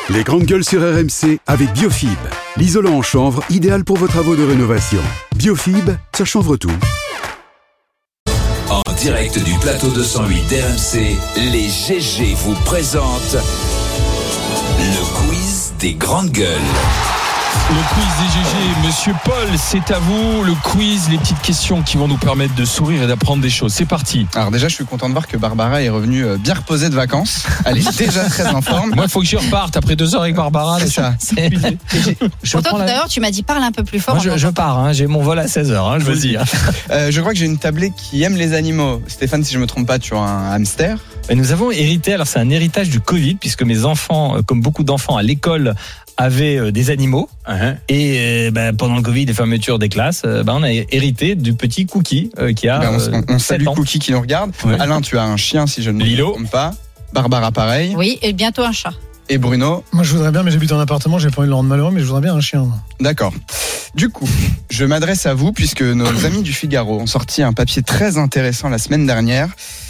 Les grandes gueules sur RMC avec Biofib. L'isolant en chanvre, idéal pour vos travaux de rénovation. Biofib, ça chanvre tout. En direct du plateau 208 d'RMC, les GG vous présentent le quiz des grandes gueules. Le quiz des GG, Monsieur Paul, c'est à vous. Le quiz, les petites questions qui vont nous permettre de sourire et d'apprendre des choses. C'est parti. Alors déjà, je suis content de voir que Barbara est revenue bien reposée de vacances. Elle est déjà très en forme. Moi, il faut que je reparte après 2 heures avec Barbara. C'est ça. Pourtant, tout à l'heure, tu m'as dit parle un peu plus fort. Moi, je pars, j'ai mon vol à 16h, je vous le dis. Je crois que j'ai une tablée qui aime les animaux. Stéphane, si je me trompe pas, tu as un hamster. Et nous avons hérité, alors c'est un héritage du Covid, puisque mes enfants, comme beaucoup d'enfants à l'école, avaient des animaux. Et pendant le Covid, les fermetures des classes, on a hérité du petit Cookie qui a on salue 7 ans. Cookie qui nous regarde. Ouais. Alain, tu as un chien, si je ne me trompe pas. Barbara, pareil. Oui, et bientôt un chat. Et Bruno. Moi, je voudrais bien, mais j'habite en appartement, j'ai pas envie de le rendre malheureux, mais je voudrais bien un chien. D'accord. Du coup, je m'adresse à vous, puisque nos amis du Figaro ont sorti un papier très intéressant la semaine dernière.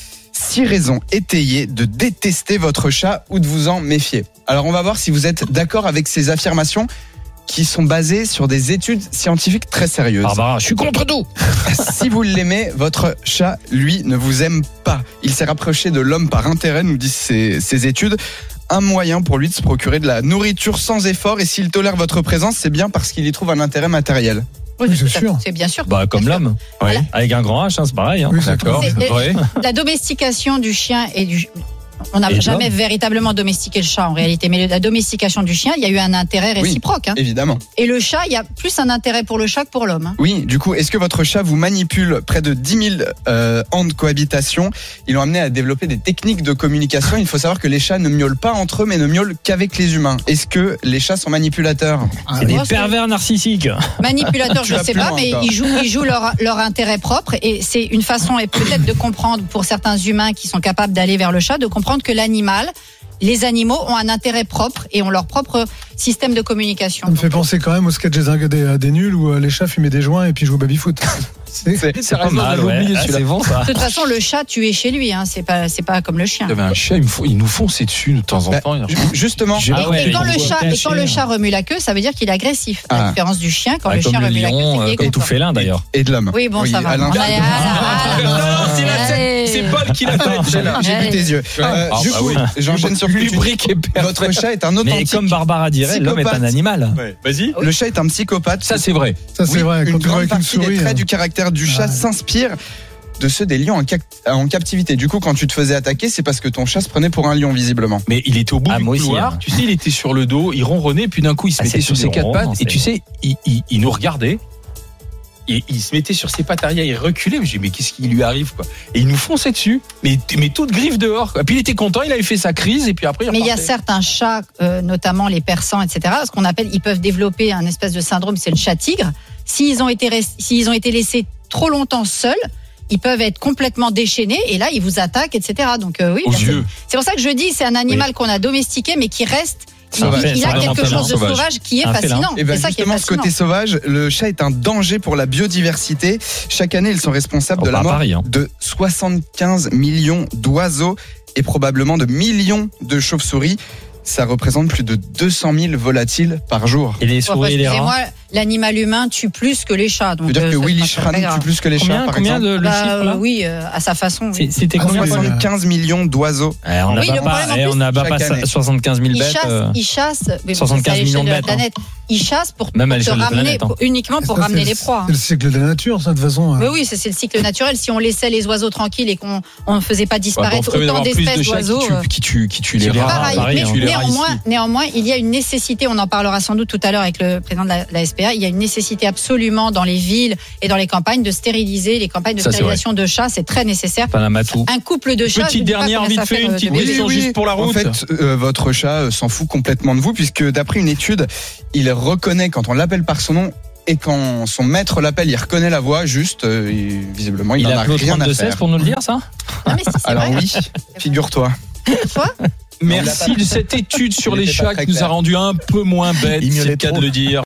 6 raisons étayées de détester votre chat ou de vous en méfier. Alors, on va voir si vous êtes d'accord avec ces affirmations qui sont basées sur des études scientifiques très sérieuses. Barbara, je suis contre tout. Si vous l'aimez, votre chat, lui, ne vous aime pas. Il s'est rapproché de l'homme par intérêt, nous disent ces études. Un moyen pour lui de se procurer de la nourriture sans effort, et s'il tolère votre présence, c'est bien parce qu'il y trouve un intérêt matériel. Oui, c'est sûr. C'est bien sûr. Comme bien l'homme, sûr. avec un grand H, c'est pareil. Oui, D'accord, C'est- vrai. La domestication du chien et du... On n'a Et jamais l'homme. véritablement domestiqué le chat en réalité, mais la domestication du chien, il y a eu un intérêt réciproque. hein. Évidemment. Et le chat, il y a plus un intérêt pour le chat que pour l'homme. hein. Oui, du coup, est-ce que votre chat vous manipule? Près de 10 000 ans de cohabitation, ils l'ont amené à développer des techniques de communication. Il faut savoir que les chats ne miaulent pas entre eux, mais ne miaulent qu'avec les humains. Est-ce que les chats sont manipulateurs? C'est des Oh, c'est- pervers narcissiques. Manipulateurs, Tu je vas ne sais plus pas, loin mais encore. ils jouent leur intérêt propre. Et c'est une façon et peut-être de comprendre pour certains humains qui sont capables d'aller vers le chat, de comprendre que les animaux ont un intérêt propre et ont leur propre système de communication. Ça me fait penser quand même au sketch des nuls où les chats fumaient des joints et puis jouaient au baby-foot. C'est pas mal, ouais. C'est bon ça. De toute façon, le chat, tu es chez lui. Hein. C'est pas comme le chien. Il y avait un chien, ils nous fonçaient dessus de temps en temps. Justement. Et quand le chat remue la queue, ça veut dire qu'il est agressif. À la différence du chien, quand le chien Comme le remue la queue, lion, c'est qu'il est comme tout content. félin d'ailleurs. Et de l'homme. Oui, bon, ça va. Alain, C'est Paul qui l'a fait. j'ai vu tes yeux. Du coup, j'enchaîne sur Lubrique et votre chat est un Mais authentique. comme Barbara dirait, l'homme est un animal. Vas-y. Le chat est un psychopathe. Ça, c'est vrai. Ça, c'est vrai. Une Quand tu vois grande avec une partie des souris. traits du caractère du chat s'inspire de ceux des lions en captivité. Du coup, quand tu te faisais attaquer, c'est parce que ton chat se prenait pour un lion, visiblement. Mais il était au bout du moi aussi, couloir. hein. Tu sais, il était sur le dos, il ronronnait, puis d'un coup, il se mettait c'est sur tout ses du 4 ronron, pattes. Et tu c'est- sais, il nous regardait. Et il se mettait sur ses pattes arrière, il reculait. Je me dis, mais qu'est-ce qui lui arrive, quoi? Et il nous fonçait dessus. Mais toute griffe dehors, quoi. Puis il était content, il avait fait sa crise, et puis après, Mais il y a certains chats, notamment les persans, etc., ce qu'on appelle, ils peuvent développer un espèce de syndrome, c'est le chat tigre. S'ils ont été laissés trop longtemps seuls, ils peuvent être complètement déchaînés et là, ils vous attaquent, etc. Donc oui, Aux bien sûr. yeux. C'est pour ça que je dis, c'est un animal qu'on a domestiqué, mais qui reste. Il a vraiment quelque chose de sauvage. sauvage qui est Un félin. fascinant. Et bien C'est ça qui est justement, ce fascinant. côté sauvage, le chat est un danger pour la biodiversité. Chaque année, ils sont responsables de la Pas à mort Paris, hein. de 75 millions d'oiseaux et probablement de millions de chauves-souris. Ça représente plus de 200 000 volatiles par jour. Et les souris et les Excusez-moi, rats. l'animal humain tue plus que les chats. Ça veut dire que c'est Willy pas Schran très grave. tue plus que les chats, par Combien exemple. le chiffre là Oui, à sa façon. Oui. C'était combien? 75 millions d'oiseaux. On n'a Oui, le problème, en plus, on n'a pas chaque année. 75 000 bêtes. Il chasse, mais 75 c'est à millions de l'échelle de la bêtes, hein. planète. Il chasse pour Même à te l'échelle de la ramener, planète, hein. uniquement pour Ça, ramener c'est- les proies. C'est le cycle de la nature, ça, de toute façon. Mais oui, c'est le cycle naturel. Si on laissait les oiseaux tranquilles et qu'on ne faisait pas disparaître autant d'espèces d'oiseaux. qui tue les C'est rats. Pareil, pareil, mais hein. Tu les rats ici. néanmoins, il y a une nécessité, on en parlera sans doute tout à l'heure avec le président de la SPA, il y a une nécessité absolument dans les villes et dans les campagnes de stériliser, les campagnes de Ça, c'est stérilisation de chats, c'est très nécessaire. Pas un matou. Un couple de chats. je Petite dis pas dernière, qu'on laisse vite ça fait, faire, une petite de bébés. question juste pour la route. En fait, votre chat s'en fout complètement de vous, puisque d'après une étude, il reconnaît quand on l'appelle par son nom. Et quand son maître l'appelle, il reconnaît la voix, juste, et visiblement, il Il n'en a a appelé au rien à 32-16 faire. pour nous le dire, ça? Non, mais si, c'est Alors vrai. oui, figure-toi. Toi Merci de cette étude sur Il les était pas chats très qui nous a clair. rendu un peu moins bêtes, Il c'est miaulait le cas de trop. le dire.